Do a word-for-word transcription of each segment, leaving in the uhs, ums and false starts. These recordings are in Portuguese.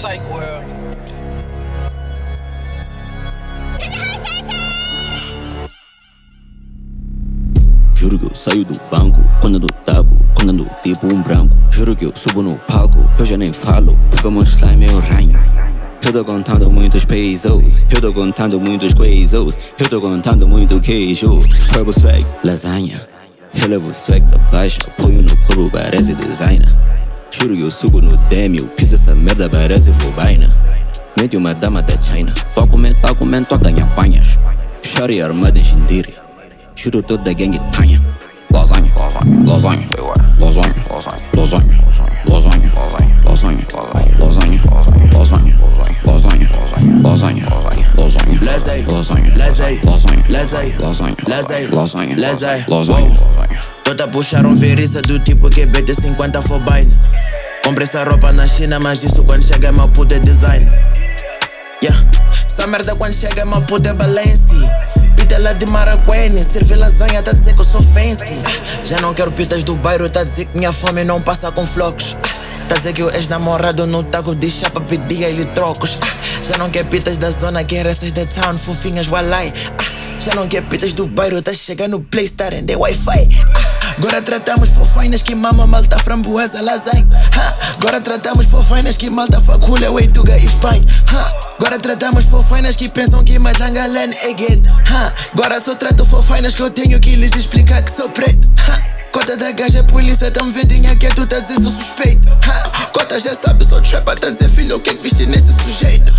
Psych World. Juro que eu saio do banco, quando ando taco, quando ando tipo um branco. Juro que eu subo no palco, eu já nem falo, como um slime eu ranho. Eu tô contando muitos pesos, eu tô contando muitos coisos, eu tô contando muito queijo. Purple swag, lasanha, eu levo o swag da baixa, ponho no corpo, parece designer. Juro que eu subo no demi, eu piso essa merda, parece fobaina. Mete uma dama da China, tô comendo, tô comendo, tô ganha panhas. Shorty armada em xindiri, juro toda a gangue tanha. Lasanha, lasanha, lasanha, lasanha, lasanha, lasanha, lasanha, lasanha, lasanha, lasanha, lasanha, lasanha, lasanha, lasanha, lasanha, lasanha, lasanha, lasanha, lasanha. Toda puxaram verissa do tipo que B T cinquenta for baile. Comprei essa roupa na China, mas isso quando chega é meu puto é design. Yeah, essa merda quando chega é meu puto é Balenci. Pita lá de Maracuene, serve lasanha, tá dizer que eu sou fancy. Já não quero pitas do bairro, tá dizer que minha fome não passa com flocos. Tá dizer que o ex-namorado no taco de chapa pedia ele trocos. Já não quer pitas da zona, quer essas da town, fofinhas walai. Já não quer pitas do bairro, tá chegando no play, tá render Wi-Fi. Agora tratamos fofainas que mama malta framboesa lasanha. Agora tratamos fofainas que malta facula, Ueituga e Espanha. Agora tratamos fofainas que pensam que mais Angalene é gueto. Agora só trato fofainas que eu tenho que lhes explicar que sou preto. Cota da gaja, polícia tá me vendinha que tu tá dizer sou suspeito. Cota já sabe, sou trapper, tá dizer filho, o que é que viste nesse sujeito?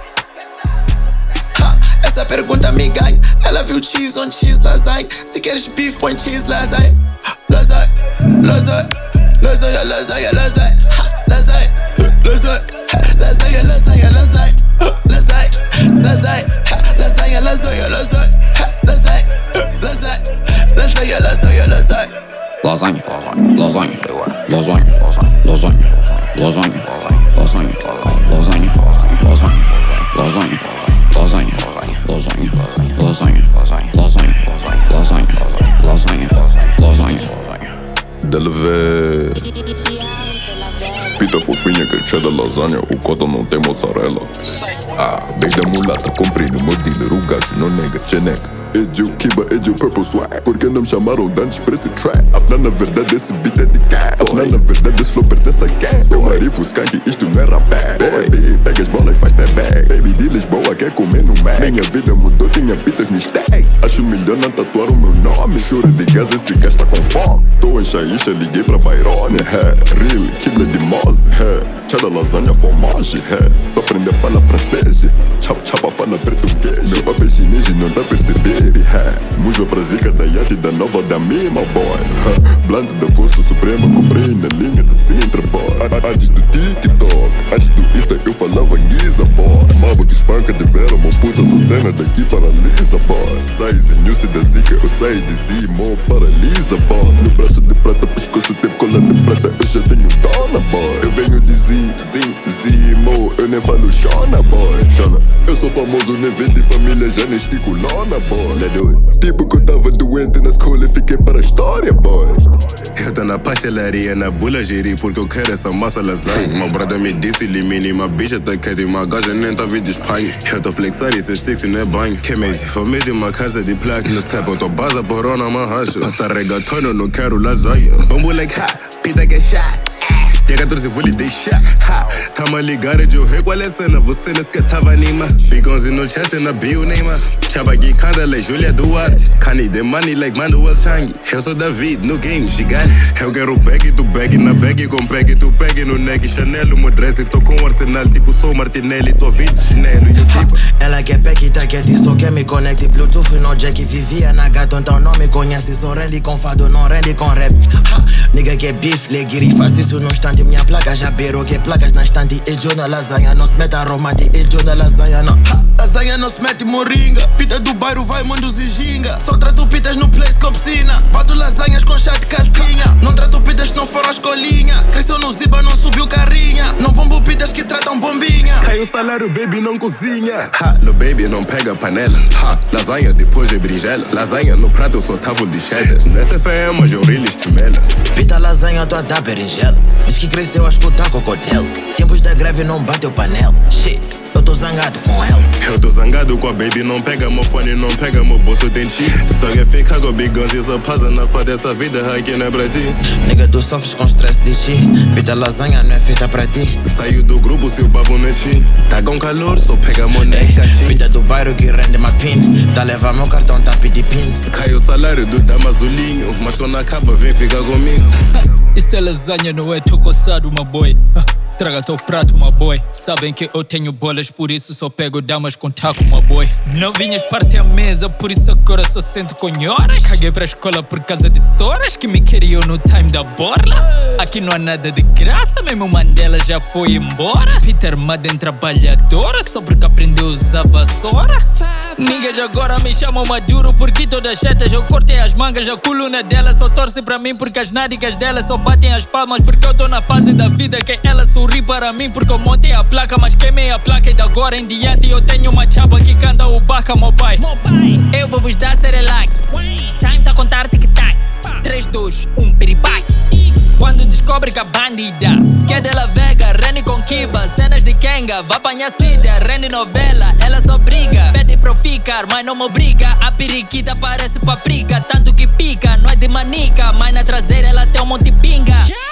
Essa pergunta me ganha. Ela viu cheese on cheese lasanha. Se queres beef, põe cheese lasanha. Lasanha, lasanha, lasanha, lasanha, lasanha, lasanha, lasanha, lasanha, lasanha, lasanha, lasanha, lasanha, lasanha, lasanha, lasanha, lasanha, lasanha, lasanha, lasanha. Lasanha, lasanha, lasanha, lasanha, lasanha, lasanha, lasanha, lasanha, lasanha, lasanha, lasanha, lasanha, lasanha, lasanha, lasanha, lasanha. Dela vê pita fofinha que cheira lasanha, o cotton não tem mozzarella. Ah, desde a mulata comprei no meu dealer, o gajo não nega, cheneca. Edio Kiba, Edio Purple Swag, porque não me chamaram de antes pra esse track? Afinal na verdade esse beat é de quem? Afinal na verdade esse flow pertence a quem? Meu marido skank, isto não é rapé. Baby, pega as bolas e faz the bag. Baby de Lisboa quer comer no Mac. Minha vida mudou, tinha pitas no stack. Acho melhor não tatuar o meu nome. Chora de gás, esse gajo tá com fome. Tô em Xaíxa, liguei pra Bayrone. Real, Kibla de Mose. Chada lasanha fomage. Tô aprendendo a falar francês. Chapa chapa fala português. Meu papel chinês não tá percebendo. Mujo pra zica da Yati da nova da mima, boy. Blanco da Força Suprema, comprei na linha de Sintra, boy. Antes do TikTok, antes do Insta eu falava guisa, boy. Mabo que espanca de vera, uma puta só cena daqui paralisa, boy. Sai zenhuce da zica, eu saio de Zimo, paralisa, boy. No braço de prata, pescoço tempo cola de prata, eu já tenho dona, boy. Eu venho de Z, Zim, Zimo, eu nem falo Shona, boy. Shona, eu sou famoso, nem vende família, já nem estico lona, boy. Tipo que eu tava doente na escola e fiquei para a história, boy. Eu tô na pastelaria, na bula giri, porque eu quero essa massa lasanha. Meu brother me disse, elimine uma bicha, tá quente, uma gaja nem tá vindo de Espanha. Eu tô flexar e ser sexy não é banho. Que mês, família de uma casa de placa. No step, eu tô basa, porona, uma racha. Pasta regatona, eu não quero lasanha. Bambu like ha, pita que é chá. Dia catorze vou lhe deixar, ha. Tamo ligado de eu rei, qual é a cena? Você não que tava anima. Bigãozinho no chest na bio, Neymar. Chaba aqui, Candela, Julia Duarte. Cani de money like Manuel Chang. Eu sou David, no game, gigante. Eu quero bag, tu bag, na bag com bag, tu bag no neck. Chanel, o meu dress, tô com arsenal. Tipo sou Martinelli, tô vídeo, chinelo e o tipo. Ela quer pack, tá quer só quer me conecte. Bluetooth no jack, vivia na gato, então não me conhece. Só rende com fado, não rende com rap. Ha, nigga quer beef, legiri, faço isso no instante. Minha placa já beiro, que placas na estante. Edio na lasanha, não se mete aromate. Edio na lasanha, não. Ha, lasanha não se mete moringa. Pita do bairro vai, mando zinga. Só trato pitas no place com piscina. Bato lasanhas com chá de calcinha. Não trato pitas que não foram à escolinha. Cresceu no Ziba, não subiu carrinha. Não vão bobitas que tratam bombinha. Cai o salário, baby, não cozinha. Ha, no baby, não pega panela. Ha, lasanha depois de berinjela. Lasanha no prato, eu sou tábua de cheddar. No S F M, mas eu really estimela. Pita lasanha, tô a dar berinjela. Diz que cresceu a escutar cocotelo. Tempos da greve não bateu panela. Shit, eu tô zangado com ela. Eu tô zangado com a baby, não pega meu fone, não pega meu bolso, tem chi. Só quer ficar com big guns e só passa na foda dessa vida, aqui não é pra ti. Nigga, tu sofres com stress de chi. Pita lasanha não é feita pra ti. Saiu do grupo se o babo não é chi. Tá com calor, só pega moneca chi. Pita do bairro que rende uma pin. Tá levar meu cartão, tá pedir pin. Cai o salário do damazulinho, mas quando acaba vem ficar comigo. Isto é lasanha, não é tocoçado, my boy. Traga teu prato, my boy. Sabem que eu tenho bolas, por isso só pego damas com taco, my boy. Não vinhas partir a mesa, por isso agora só sento com horas. Caguei pra escola por causa de stories que me queriam no time da borla. Aqui não há nada de graça, mesmo Mandela já foi embora. Peter Madden trabalhadora, só porque aprendeu a usar vassoura. Niggas agora me chamam Maduro porque todas chetas eu cortei as mangas. A coluna dela só torce pra mim porque as nádegas dela só batem as palmas. Porque eu tô na fase da vida que ela sorri para mim. Porque eu montei a placa, mas queimei a placa. E de agora em diante eu tenho uma chapa que canta o baca, meu pai. Eu vou vos dar serelac. Time tá a contar tic-tac. três, dois, um, piripaque. Quando descobre que a bandida que é dela Vega, Reni com Kiba, cenas de Kenga, vai apanhar Cida, Reni novela, ela só briga. Pede pra eu ficar, mas não me obriga. A periquita parece paprika, tanto que pica, não é de manica. Mas na traseira ela tem um monte de pinga.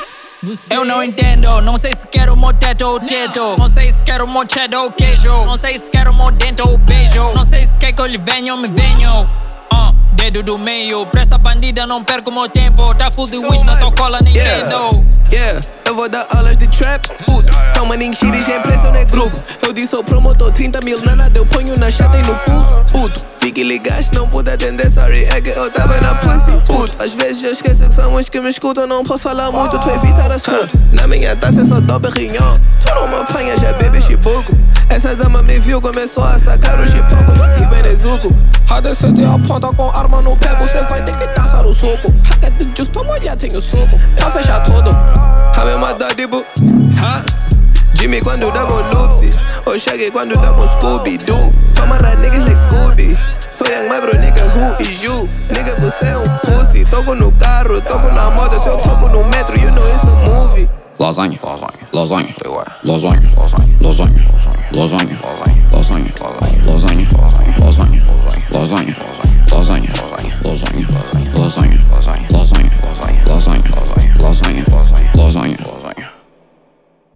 Eu não entendo, não sei se quero mo teto ou teto. Não sei se quero mo cheddar ou queijo. Não sei se quero mo dente ou beijo. Não sei se quer que eu lhe venha ou me venho. uh, Dedo do meio, pra essa bandida não perco meu tempo. Tá full de wish, não tô cola Nintendo. Yeah, eu vou dar aulas de trap, puto. São maninhos xíris, já impressionei grupo. Eu disse ao promotor trinta mil, nada eu ponho na chata e no pulso, puto. Fique ligado, não pude atender, sorry, é que eu tava na pussy, puto. Às vezes eu esqueço que são os que me escutam, não posso falar muito, tu evitar assunto. Na minha taça é só dom berrinhão, tu não me apanha, já bebe chibuco. Essa dama me viu, começou a sacar o chipoco do T Venezuco. A D C T aponta com arma no pé, você vai ter que dançar o soco. Hacker de juice, toma olhar, tem o sumo, tá fechado tudo. A mesma dadibu, ha? Jimmy quando dá com Loopsy, ou Shaggy quando dá com Scooby-Doo. Toma ra niggas like Scooby, sou young my bro, nigga, who is you? Nigga, você é um pussy, toco no carro, toco na moto, se eu toco no metro, you know it's a movie. Lasanha, lasanha, lasanha, lasanha, lasanha, lasanha.